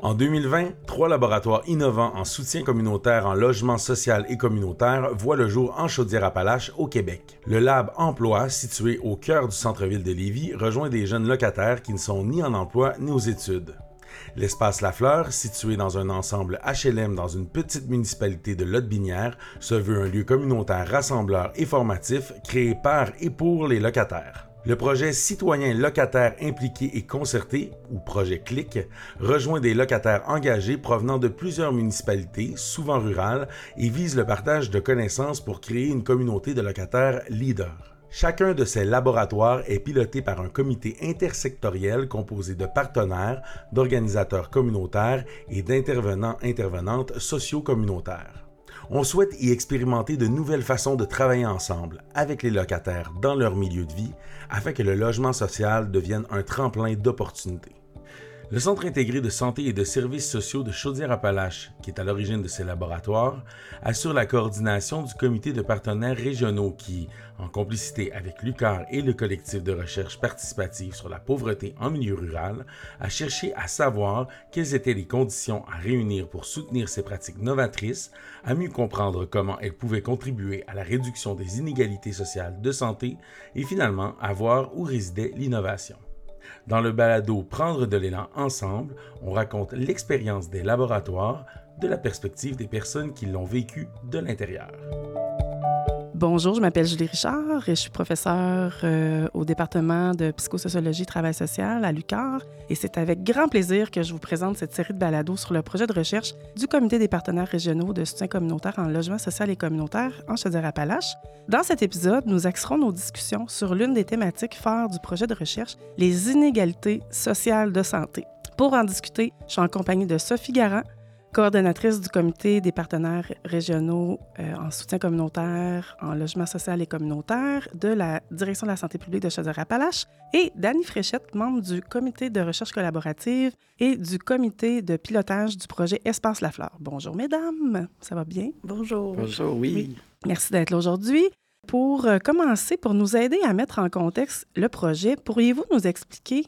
En 2020, 3 laboratoires innovants en soutien communautaire en logement social et communautaire voient le jour en Chaudière-Appalaches, au Québec. Le Lab Emploi, situé au cœur du centre-ville de Lévis, rejoint des jeunes locataires qui ne sont ni en emploi ni aux études. L'Espace Lafleur, situé dans un ensemble HLM dans une petite municipalité de Lotbinière, se veut un lieu communautaire rassembleur et formatif créé par et pour les locataires. Le projet Citoyens locataires impliqués et concertés, ou projet CLIC, rejoint des locataires engagés provenant de plusieurs municipalités, souvent rurales, et vise le partage de connaissances pour créer une communauté de locataires leaders. Chacun de ces laboratoires est piloté par un comité intersectoriel composé de partenaires, d'organisateurs communautaires et d'intervenants-intervenantes socio-communautaires. On souhaite y expérimenter de nouvelles façons de travailler ensemble avec les locataires dans leur milieu de vie afin que le logement social devienne un tremplin d'opportunités. Le Centre intégré de santé et de services sociaux de Chaudière-Appalaches, qui est à l'origine de ces laboratoires, assure la coordination du comité de partenaires régionaux qui, en complicité avec l'UQAR et le collectif de recherche participative sur la pauvreté en milieu rural, a cherché à savoir quelles étaient les conditions à réunir pour soutenir ces pratiques novatrices, à mieux comprendre comment elles pouvaient contribuer à la réduction des inégalités sociales de santé et finalement à voir où résidait l'innovation. Dans le balado Prendre de l'élan ensemble, on raconte l'expérience des laboratoires de la perspective des personnes qui l'ont vécu de l'intérieur. Bonjour, je m'appelle Julie Richard et je suis professeure au département de psychosociologie et travail social à l'UQAR. Et c'est avec grand plaisir que je vous présente cette série de balados sur le projet de recherche du Comité des partenaires régionaux de soutien communautaire en logement social et communautaire en Chaudière-Appalaches. Dans cet épisode, nous axerons nos discussions sur l'une des thématiques phares du projet de recherche, les inégalités sociales de santé. Pour en discuter, je suis en compagnie de Sophie Garand, coordonnatrice du Comité des partenaires régionaux en soutien communautaire, en logement social et communautaire de la Direction de la santé publique de Chaudière-Appalaches, et Dany Fréchette, membre du Comité de recherche collaborative et du Comité de pilotage du projet Espace Lafleur. Bonjour, mesdames. Ça va bien? Bonjour. Bonjour, oui. Merci d'être là aujourd'hui. Pour commencer, pour nous aider à mettre en contexte le projet, pourriez-vous nous expliquer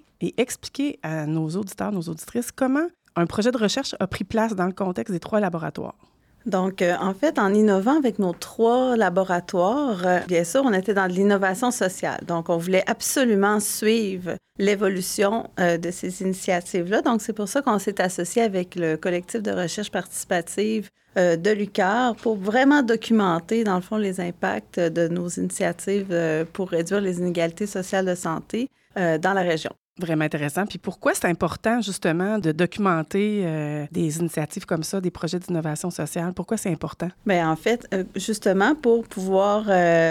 à nos auditeurs, nos auditrices, comment un projet de recherche a pris place dans le contexte des 3 laboratoires? Donc, en fait, en innovant avec nos 3 laboratoires, bien sûr, on était dans de l'innovation sociale. Donc, on voulait absolument suivre l'évolution de ces initiatives-là. Donc, c'est pour ça qu'on s'est associé avec le collectif de recherche participative de l'UQAR pour vraiment documenter, dans le fond, les impacts de nos initiatives pour réduire les inégalités sociales de santé dans la région. Vraiment intéressant. Puis pourquoi c'est important, justement, de documenter des initiatives comme ça, des projets d'innovation sociale? Pourquoi c'est important? Bien, en fait, justement, pour pouvoir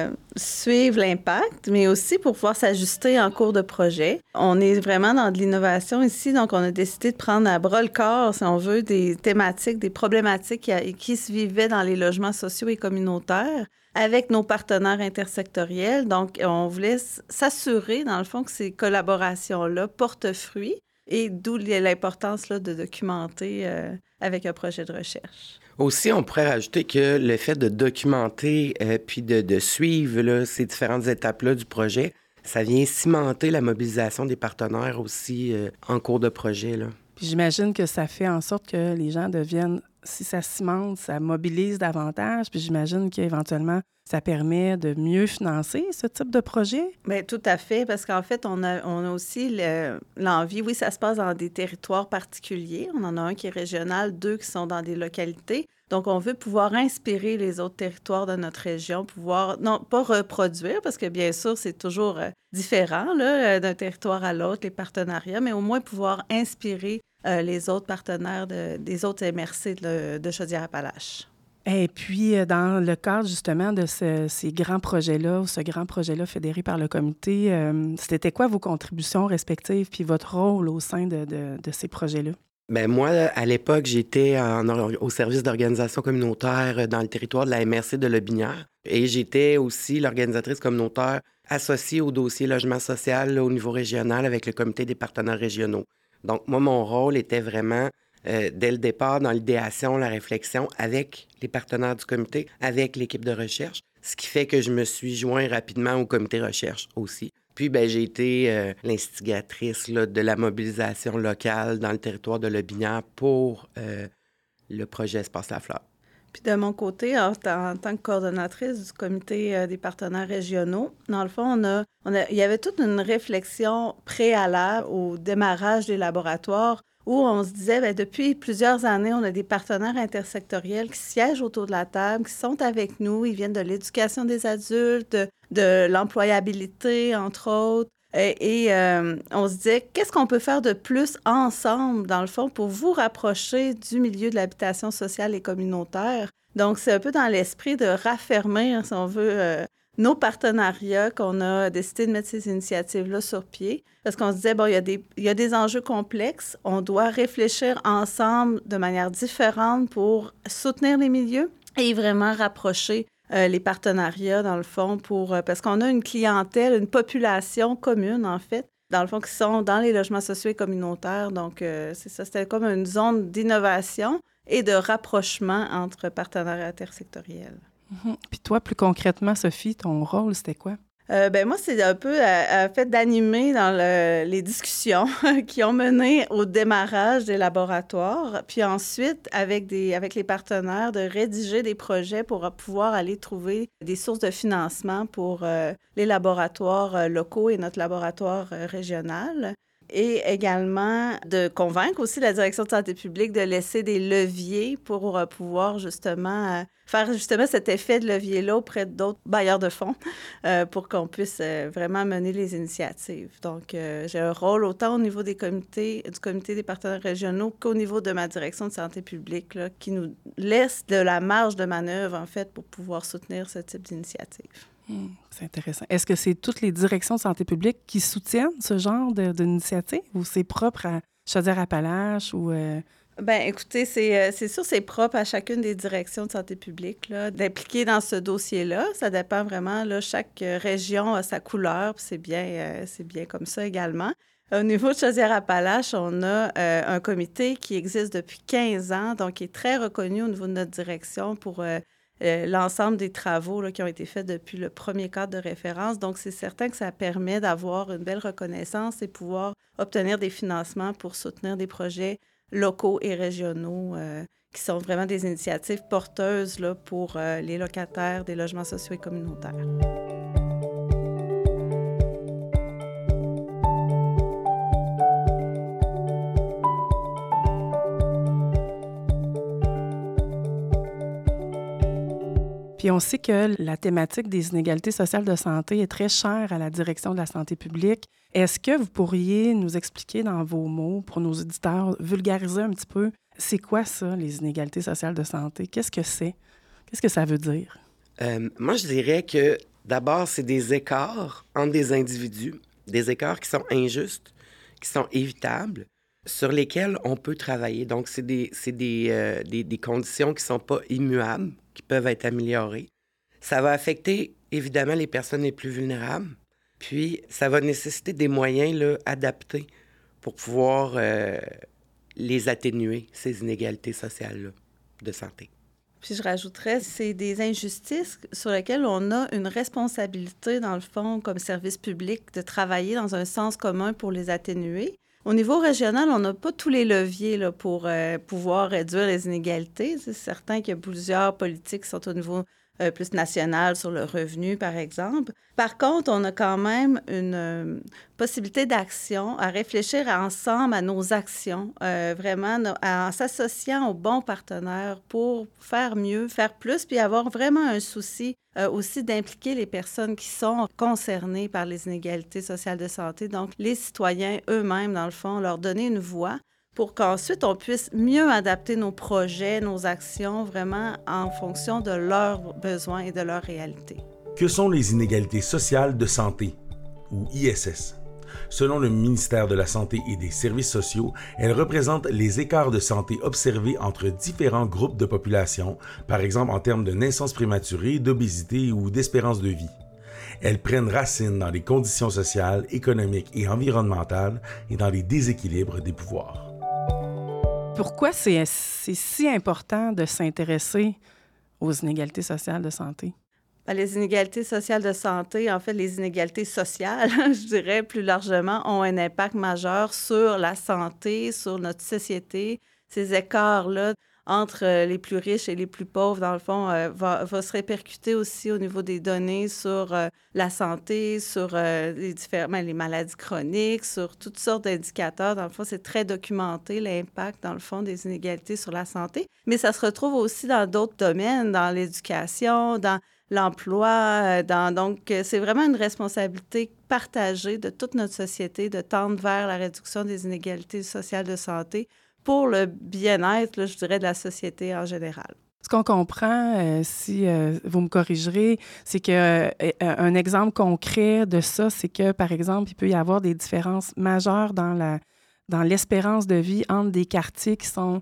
suivre l'impact, mais aussi pour pouvoir s'ajuster en cours de projet. On est vraiment dans de l'innovation ici, donc on a décidé de prendre à bras le corps, si on veut, des thématiques, des problématiques qui se vivaient dans les logements sociaux et communautaires avec nos partenaires intersectoriels. Donc, on voulait s'assurer, dans le fond, que ces collaborations-là portent fruit et d'où l'importance là, de documenter avec un projet de recherche. Aussi, on pourrait rajouter que le fait de documenter puis de suivre là, ces différentes étapes-là du projet, ça vient cimenter la mobilisation des partenaires aussi en cours de projet, là. Puis j'imagine que ça fait en sorte que les gens deviennent, si ça cimente, ça mobilise davantage. Puis j'imagine qu'éventuellement, ça permet de mieux financer ce type de projet. Bien, tout à fait, parce qu'en fait, on a aussi l'envie, oui, ça se passe dans des territoires particuliers. On en a un qui est régional, 2 qui sont dans des localités. Donc, on veut pouvoir inspirer les autres territoires de notre région, pouvoir, non pas reproduire, parce que bien sûr, c'est toujours différent là, d'un territoire à l'autre, les partenariats, mais au moins pouvoir inspirer les autres partenaires des autres MRC de Chaudière-Appalaches. Et puis, dans le cadre justement de ces grands projets-là, ce grand projet-là fédéré par le comité, c'était quoi vos contributions respectives puis votre rôle au sein de ces projets-là? Bien, moi, à l'époque, j'étais au service d'organisation communautaire dans le territoire de la MRC de Lotbinière et j'étais aussi l'organisatrice communautaire associée au dossier logement social là, au niveau régional avec le comité des partenaires régionaux. Donc, moi, mon rôle était vraiment, dès le départ, dans l'idéation, la réflexion avec les partenaires du comité, avec l'équipe de recherche, ce qui fait que je me suis joint rapidement au comité recherche aussi. Puis, j'ai été l'instigatrice là, de la mobilisation locale dans le territoire de Lotbinière pour le projet Espace La Fleur. Puis de mon côté, en tant que coordonnatrice du comité des partenaires régionaux, dans le fond, il y avait toute une réflexion préalable au démarrage des laboratoires où on se disait, depuis plusieurs années, on a des partenaires intersectoriels qui siègent autour de la table, qui sont avec nous. Ils viennent de l'éducation des adultes, de l'employabilité, entre autres. Et on se disait, qu'est-ce qu'on peut faire de plus ensemble, dans le fond, pour vous rapprocher du milieu de l'habitation sociale et communautaire? Donc, c'est un peu dans l'esprit de raffermir, si on veut, nos partenariats qu'on a décidé de mettre ces initiatives-là sur pied. Parce qu'on se disait, il y a des enjeux complexes. On doit réfléchir ensemble de manière différente pour soutenir les milieux et vraiment rapprocher les partenariats, dans le fond, parce qu'on a une clientèle, une population commune, en fait, dans le fond, qui sont dans les logements sociaux et communautaires. Donc, c'est ça, c'était comme une zone d'innovation et de rapprochement entre partenaires intersectoriels. Mm-hmm. Puis toi, plus concrètement, Sophie, ton rôle, c'était quoi? Moi, c'est un peu fait d'animer dans les discussions qui ont mené au démarrage des laboratoires, puis ensuite, avec les partenaires, de rédiger des projets pour pouvoir aller trouver des sources de financement pour les laboratoires locaux et notre laboratoire régional. Et également de convaincre aussi la direction de santé publique de laisser des leviers pour pouvoir justement faire justement cet effet de levier-là auprès d'autres bailleurs de fonds pour qu'on puisse vraiment mener les initiatives. Donc, j'ai un rôle autant au niveau du comité des partenaires régionaux qu'au niveau de ma direction de santé publique là, qui nous laisse de la marge de manœuvre, en fait, pour pouvoir soutenir ce type d'initiative. C'est intéressant. Est-ce que c'est toutes les directions de santé publique qui soutiennent ce genre d'initiative ou c'est propre à Chaudière-Appalaches ou... Écoutez, c'est sûr, c'est propre à chacune des directions de santé publique là, d'impliquer dans ce dossier-là. Ça dépend vraiment, là, chaque région a sa couleur, puis c'est bien comme ça également. Au niveau de Chaudière-Appalaches, on a un comité qui existe depuis 15 ans, donc qui est très reconnu au niveau de notre direction pour... l'ensemble des travaux là, qui ont été faits depuis le premier cadre de référence. Donc, c'est certain que ça permet d'avoir une belle reconnaissance et pouvoir obtenir des financements pour soutenir des projets locaux et régionaux qui sont vraiment des initiatives porteuses là, pour les locataires des logements sociaux et communautaires. Puis on sait que la thématique des inégalités sociales de santé est très chère à la direction de la santé publique. Est-ce que vous pourriez nous expliquer dans vos mots, pour nos auditeurs, vulgariser un petit peu, c'est quoi ça, les inégalités sociales de santé? Qu'est-ce que c'est? Qu'est-ce que ça veut dire? Moi, je dirais que d'abord, c'est des écarts entre des individus, des écarts qui sont injustes, qui sont évitables, sur lesquels on peut travailler. Donc, c'est des conditions qui ne sont pas immuables, qui peuvent être améliorées. Ça va affecter, évidemment, les personnes les plus vulnérables. Puis, ça va nécessiter des moyens là, adaptés pour pouvoir les atténuer, ces inégalités sociales-là de santé. Puis je rajouterais, c'est des injustices sur lesquelles on a une responsabilité, dans le fond, comme service public, de travailler dans un sens commun pour les atténuer. Au niveau régional, on n'a pas tous les leviers là, pour pouvoir réduire les inégalités. C'est certain qu'il y a plusieurs politiques qui sont au niveau plus national sur le revenu, par exemple. Par contre, on a quand même une possibilité d'action, à réfléchir ensemble à nos actions, vraiment en s'associant aux bons partenaires pour faire mieux, faire plus, puis avoir vraiment un souci aussi d'impliquer les personnes qui sont concernées par les inégalités sociales de santé, donc les citoyens eux-mêmes, dans le fond, leur donner une voix pour qu'ensuite on puisse mieux adapter nos projets, nos actions, vraiment en fonction de leurs besoins et de leur réalité. Que sont les inégalités sociales de santé, ou ISS? Selon le ministère de la Santé et des Services sociaux, elles représentent les écarts de santé observés entre différents groupes de population, par exemple en termes de naissance prématurée, d'obésité ou d'espérance de vie. Elles prennent racine dans les conditions sociales, économiques et environnementales et dans les déséquilibres des pouvoirs. Pourquoi c'est si important de s'intéresser aux inégalités sociales de santé? Les inégalités sociales de santé, en fait, les inégalités sociales, je dirais plus largement, ont un impact majeur sur la santé, sur notre société. Ces écarts-là entre les plus riches et les plus pauvres, dans le fond, va se répercuter aussi au niveau des données sur la santé, sur les maladies chroniques, sur toutes sortes d'indicateurs. Dans le fond, c'est très documenté, l'impact, dans le fond, des inégalités sur la santé. Mais ça se retrouve aussi dans d'autres domaines, dans l'éducation, dans l'emploi. Donc, c'est vraiment une responsabilité partagée de toute notre société de tendre vers la réduction des inégalités sociales de santé pour le bien-être, là, je dirais, de la société en général. Ce qu'on comprend, si vous me corrigerez, c'est qu'un exemple concret de ça, c'est que, par exemple, il peut y avoir des différences majeures dans l'espérance de vie entre des quartiers qui sont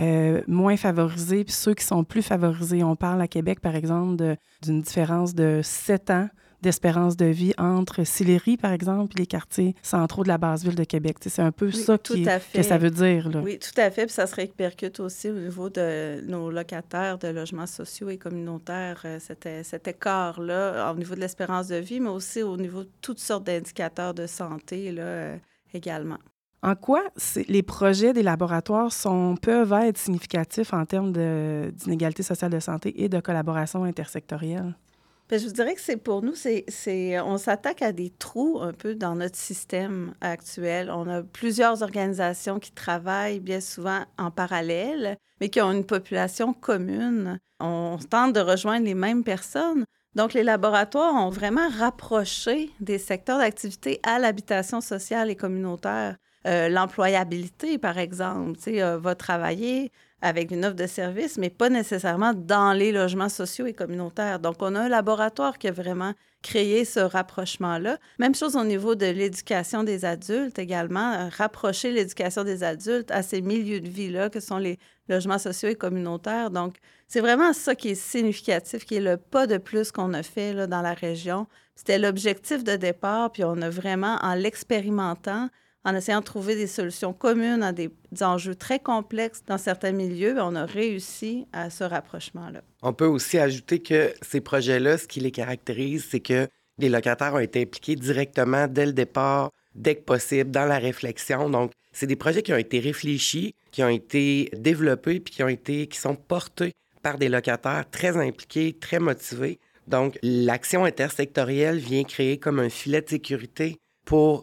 moins favorisés puis ceux qui sont plus favorisés. On parle à Québec, par exemple, d'une différence de 7 ans d'espérance de vie entre Sillery, par exemple, et les quartiers centraux de la base-ville de Québec. Tu sais, c'est un peu ça que ça veut dire, là. Oui, tout à fait. Puis ça se répercute aussi au niveau de nos locataires de logements sociaux et communautaires, cet écart-là, au niveau de l'espérance de vie, mais aussi au niveau de toutes sortes d'indicateurs de santé, là, également. En quoi les projets des laboratoires peuvent être significatifs en termes d'inégalité sociale de santé et de collaboration intersectorielle? Bien, je vous dirais que pour nous, on s'attaque à des trous un peu dans notre système actuel. On a plusieurs organisations qui travaillent bien souvent en parallèle, mais qui ont une population commune. On tente de rejoindre les mêmes personnes. Donc, les laboratoires ont vraiment rapproché des secteurs d'activité à l'habitation sociale et communautaire. L'employabilité, par exemple, va travailler avec une offre de service, mais pas nécessairement dans les logements sociaux et communautaires. Donc, on a un laboratoire qui a vraiment créé ce rapprochement-là. Même chose au niveau de l'éducation des adultes également, rapprocher l'éducation des adultes à ces milieux de vie-là que sont les logements sociaux et communautaires. Donc, c'est vraiment ça qui est significatif, qui est le pas de plus qu'on a fait là, dans la région. C'était l'objectif de départ, puis on a vraiment, en l'expérimentant, en essayant de trouver des solutions communes à des enjeux très complexes dans certains milieux, on a réussi à ce rapprochement-là. On peut aussi ajouter que ces projets-là, ce qui les caractérise, c'est que les locataires ont été impliqués directement dès le départ, dès que possible, dans la réflexion. Donc, c'est des projets qui ont été réfléchis, qui ont été développés, puis qui sont portés par des locataires très impliqués, très motivés. Donc, l'action intersectorielle vient créer comme un filet de sécurité pour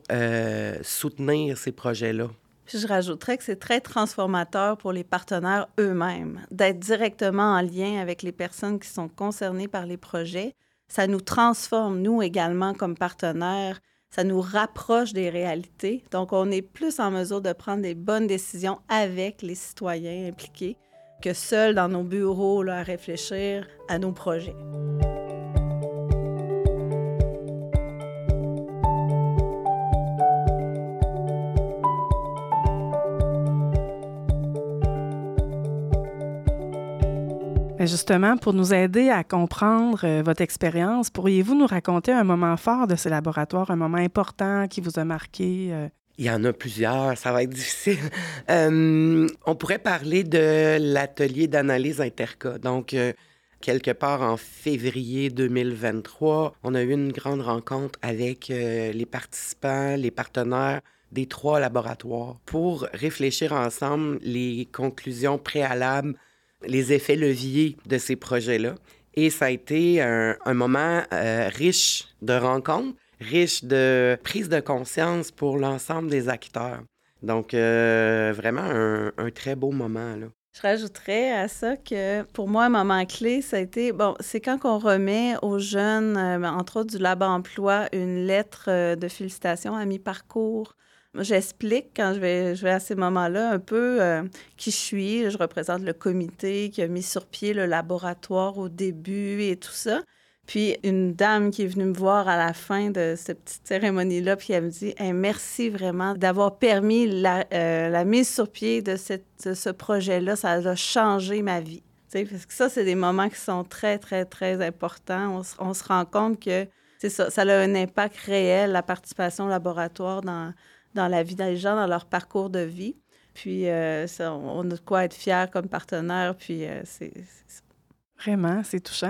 soutenir ces projets-là. Puis je rajouterais que c'est très transformateur pour les partenaires eux-mêmes, d'être directement en lien avec les personnes qui sont concernées par les projets. Ça nous transforme, nous également, comme partenaires. Ça nous rapproche des réalités. Donc, on est plus en mesure de prendre des bonnes décisions avec les citoyens impliqués que seuls dans nos bureaux là, à réfléchir à nos projets. Justement, pour nous aider à comprendre votre expérience, pourriez-vous nous raconter un moment fort de ce laboratoire, un moment important qui vous a marqué? Il y en a plusieurs, ça va être difficile. On pourrait parler de l'atelier d'analyse interca. Donc, quelque part en février 2023, on a eu une grande rencontre avec les participants, les partenaires des 3 laboratoires pour réfléchir ensemble les conclusions préalables, les effets leviers de ces projets-là. Et ça a été un moment riche de rencontres, riche de prise de conscience pour l'ensemble des acteurs. Donc, vraiment un très beau moment, là. Je rajouterais à ça que, pour moi, un moment clé, ça a été, c'est quand on remet aux jeunes, entre autres du Lab Emploi, une lettre de félicitations à mi-parcours. J'explique quand je vais à ces moments-là un peu qui je suis. Je représente le comité qui a mis sur pied le laboratoire au début et tout ça. Puis une dame qui est venue me voir à la fin de cette petite cérémonie-là, puis elle me dit hey, « Merci vraiment d'avoir permis la mise sur pied de ce projet-là. Ça a changé ma vie. » Parce que ça, c'est des moments qui sont très, très, très importants. On se rend compte que c'est ça a un impact réel, la participation au laboratoire dans la vie des gens, dans leur parcours de vie. Puis, on a de quoi être fiers comme partenaire, puis c'est ça. Vraiment, c'est touchant.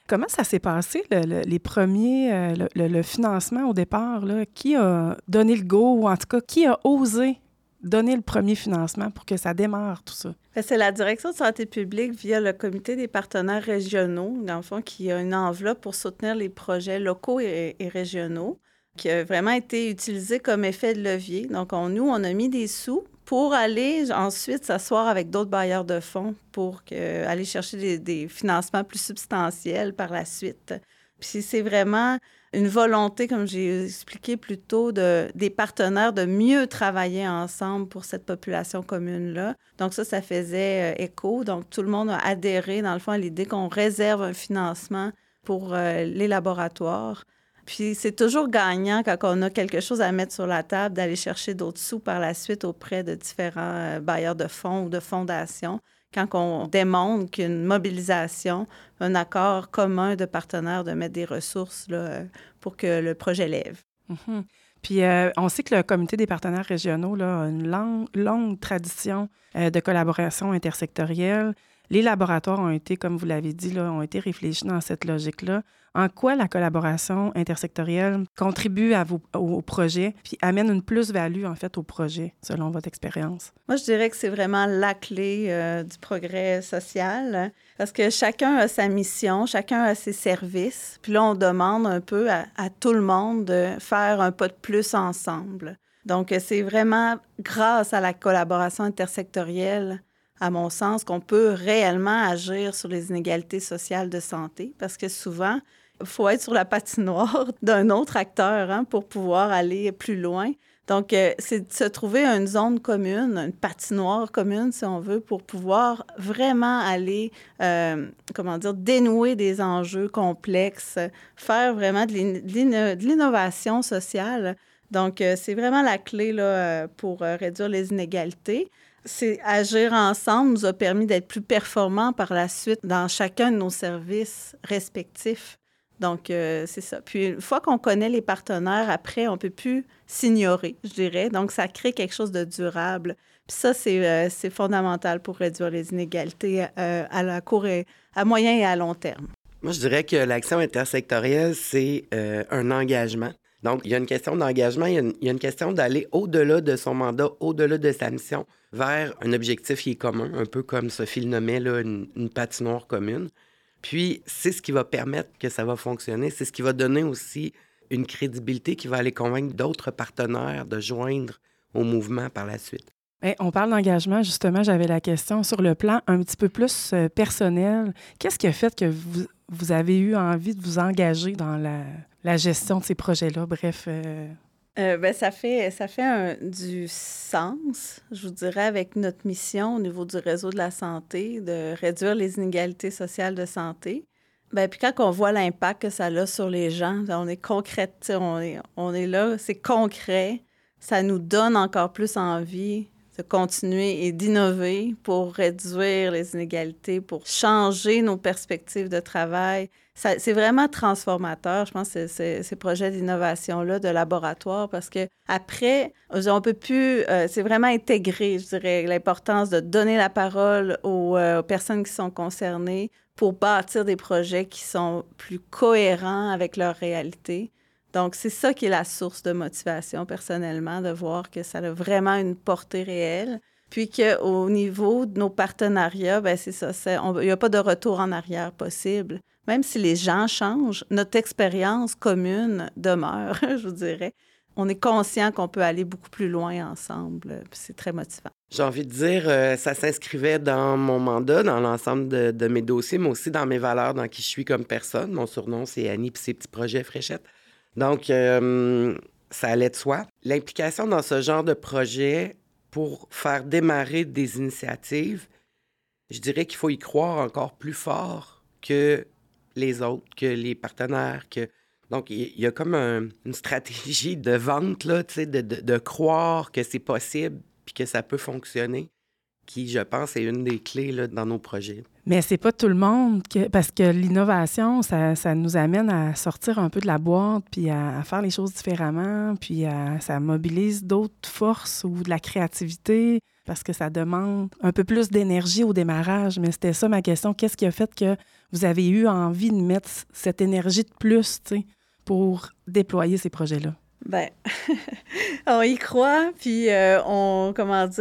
Comment ça s'est passé, les premiers, le financement au départ? Là? Qui a donné le go ou en tout cas, qui a osé donner le premier financement pour que ça démarre tout ça? C'est la Direction de santé publique via le Comité des partenaires régionaux, dans le fond, qui a une enveloppe pour soutenir les projets locaux et régionaux, qui a vraiment été utilisé comme effet de levier. Donc, nous, on a mis des sous pour aller ensuite s'asseoir avec d'autres bailleurs de fonds pour aller chercher des financements plus substantiels par la suite. Puis c'est vraiment une volonté, comme j'ai expliqué plus tôt, des partenaires de mieux travailler ensemble pour cette population commune-là. Donc ça faisait écho. Donc tout le monde a adhéré, dans le fond, à l'idée qu'on réserve un financement pour les laboratoires. Puis c'est toujours gagnant quand on a quelque chose à mettre sur la table, d'aller chercher d'autres sous par la suite auprès de différents bailleurs de fonds ou de fondations. Quand on démontre qu'une mobilisation, un accord commun de partenaires de mettre des ressources là, pour que le projet lève. Mm-hmm. Puis on sait que le Comité des partenaires régionaux là, a une longue tradition de collaboration intersectorielle. Les laboratoires ont été, comme vous l'avez dit, là, ont été réfléchis dans cette logique-là. En quoi la collaboration intersectorielle contribue au projet puis amène une plus-value, en fait, au projet, selon votre expérience? Moi, je dirais que c'est vraiment la clé du progrès social parce que chacun a sa mission, chacun a ses services. Puis là, on demande un peu à tout le monde de faire un pas de plus ensemble. Donc, c'est vraiment grâce à la collaboration intersectorielle, à mon sens, qu'on peut réellement agir sur les inégalités sociales de santé parce que souvent, il faut être sur la patinoire d'un autre acteur pour pouvoir aller plus loin. Donc, c'est de se trouver une zone commune, une patinoire commune, si on veut, pour pouvoir vraiment aller, dénouer des enjeux complexes, faire vraiment de l'innovation sociale. Donc, c'est vraiment la clé là, pour réduire les inégalités. C'est agir ensemble nous a permis d'être plus performants par la suite dans chacun de nos services respectifs. Donc, c'est ça. Puis, une fois qu'on connaît les partenaires, après, on ne peut plus s'ignorer, je dirais. Donc, ça crée quelque chose de durable. Puis ça, c'est fondamental pour réduire les inégalités à moyen et à long terme. Moi, je dirais que l'action intersectorielle, c'est un engagement. Donc, il y a une question d'engagement, il y a une question d'aller au-delà de son mandat, au-delà de sa mission, vers un objectif qui est commun, un peu comme Sophie le nommait, là, une patinoire commune. Puis, c'est ce qui va permettre que ça va fonctionner. C'est ce qui va donner aussi une crédibilité qui va aller convaincre d'autres partenaires de joindre au mouvement par la suite. Hey, on parle d'engagement, justement, j'avais la question sur le plan un petit peu plus personnel. Qu'est-ce qui a fait que vous avez eu envie de vous engager dans la gestion de ces projets-là? Bref. Ça fait du sens, je vous dirais, avec notre mission au niveau du réseau de la santé, de réduire les inégalités sociales de santé. Puis quand on voit l'impact que ça a sur les gens, on est concret, on est là, c'est concret, ça nous donne encore plus envie de continuer et d'innover pour réduire les inégalités, pour changer nos perspectives de travail. C'est vraiment transformateur, je pense, ces projets d'innovation-là, de laboratoire, parce que après, on peut plus... c'est vraiment intégré, je dirais, l'importance de donner la parole aux personnes qui sont concernées pour bâtir des projets qui sont plus cohérents avec leur réalité. Donc, c'est ça qui est la source de motivation, personnellement, de voir que ça a vraiment une portée réelle. Puis qu'au niveau de nos partenariats, c'est ça, il n'y a pas de retour en arrière possible. Même si les gens changent, notre expérience commune demeure, je vous dirais. On est conscient qu'on peut aller beaucoup plus loin ensemble. Puis c'est très motivant. J'ai envie de dire, ça s'inscrivait dans mon mandat, dans l'ensemble de mes dossiers, mais aussi dans mes valeurs, dans qui je suis comme personne. Mon surnom, c'est Annie, puis ses petits projets Fréchette. Donc, ça allait de soi. L'implication dans ce genre de projet pour faire démarrer des initiatives, je dirais qu'il faut y croire encore plus fort que les autres, que les partenaires. Donc, il y a comme une stratégie de vente, là, tu sais, de croire que c'est possible puis que ça peut fonctionner. qui, je pense, est une des clés là, dans nos projets. Mais c'est pas tout le monde, parce que l'innovation, ça nous amène à sortir un peu de la boîte, puis à faire les choses différemment, puis ça mobilise d'autres forces ou de la créativité, parce que ça demande un peu plus d'énergie au démarrage. Mais c'était ça ma question. Qu'est-ce qui a fait que vous avez eu envie de mettre cette énergie de plus, tu sais, pour déployer ces projets-là? Bien, on y croit, puis on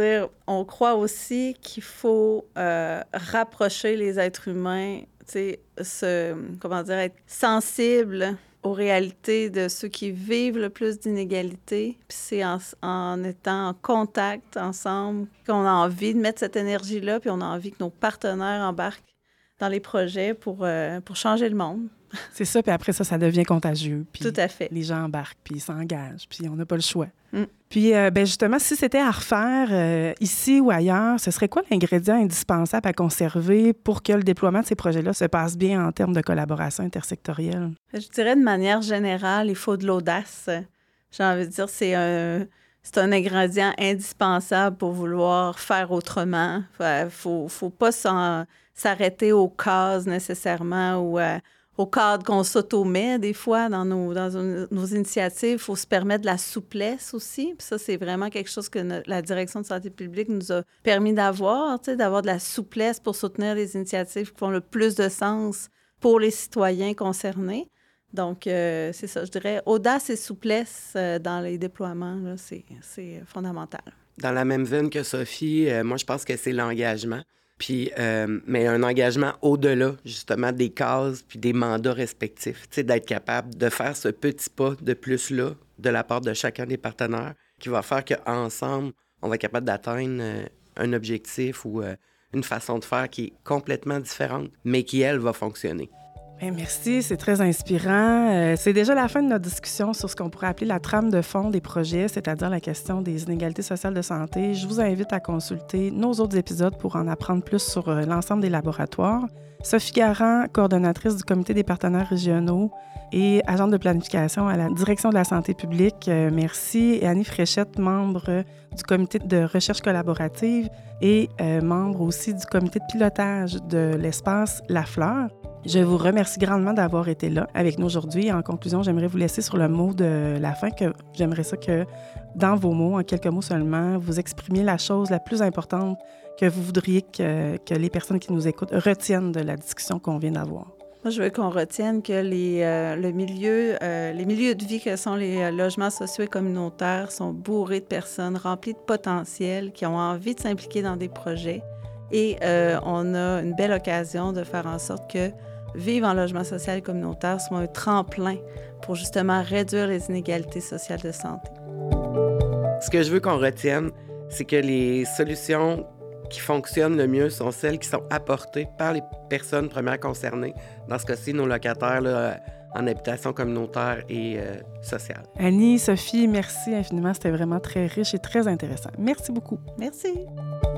croit aussi qu'il faut rapprocher les êtres humains, tu sais, être sensible aux réalités de ceux qui vivent le plus d'inégalités. Puis c'est en étant en contact ensemble qu'on a envie de mettre cette énergie-là, puis on a envie que nos partenaires embarquent dans les projets pour changer le monde. C'est ça, puis après ça devient contagieux. Puis tout à fait. Les gens embarquent, puis ils s'engagent, puis on n'a pas le choix. Puis, justement, si c'était à refaire ici ou ailleurs, ce serait quoi l'ingrédient indispensable à conserver pour que le déploiement de ces projets-là se passe bien en termes de collaboration intersectorielle? Je dirais de manière générale, il faut de l'audace. J'ai envie de dire, c'est un ingrédient indispensable pour vouloir faire autrement. Faut pas s'arrêter aux cases nécessairement ou au cadre qu'on s'auto-met des fois dans nos initiatives. Il faut se permettre de la souplesse aussi. Puis ça, c'est vraiment quelque chose que la Direction de santé publique nous a permis d'avoir, tu sais, d'avoir de la souplesse pour soutenir les initiatives qui font le plus de sens pour les citoyens concernés. Donc, c'est ça, je dirais, audace et souplesse dans les déploiements, là, c'est fondamental. Dans la même veine que Sophie, moi, je pense que c'est l'engagement. Puis, mais un engagement au-delà, justement, des cases puis des mandats respectifs. Tu sais, d'être capable de faire ce petit pas de plus-là de la part de chacun des partenaires qui va faire qu'ensemble, on va être capable d'atteindre un objectif ou une façon de faire qui est complètement différente, mais qui, elle, va fonctionner. Bien, merci, c'est très inspirant. C'est déjà la fin de notre discussion sur ce qu'on pourrait appeler la trame de fond des projets, c'est-à-dire la question des inégalités sociales de santé. Je vous invite à consulter nos autres épisodes pour en apprendre plus sur l'ensemble des laboratoires. Sophie Garand, coordonnatrice du Comité des partenaires régionaux et agente de planification à la Direction de la santé publique, merci. Et Annie Fréchette, membre du Comité de recherche collaborative et membre aussi du Comité de pilotage de l'espace La Fleur. Je vous remercie grandement d'avoir été là avec nous aujourd'hui. En conclusion, j'aimerais vous laisser sur le mot de la fin, que j'aimerais ça que, dans vos mots, en quelques mots seulement, vous exprimiez la chose la plus importante que vous voudriez que les personnes qui nous écoutent retiennent de la discussion qu'on vient d'avoir. Moi, je veux qu'on retienne que les milieux de vie que sont les logements sociaux et communautaires sont bourrés de personnes remplies de potentiel qui ont envie de s'impliquer dans des projets. Et on a une belle occasion de faire en sorte que vivre en logement social et communautaire soit un tremplin pour justement réduire les inégalités sociales de santé. Ce que je veux qu'on retienne, c'est que les solutions qui fonctionnent le mieux sont celles qui sont apportées par les personnes premières concernées. Dans ce cas-ci, nos locataires là, en habitation communautaire et sociale. Annie, Sophie, merci infiniment. C'était vraiment très riche et très intéressant. Merci beaucoup. Merci.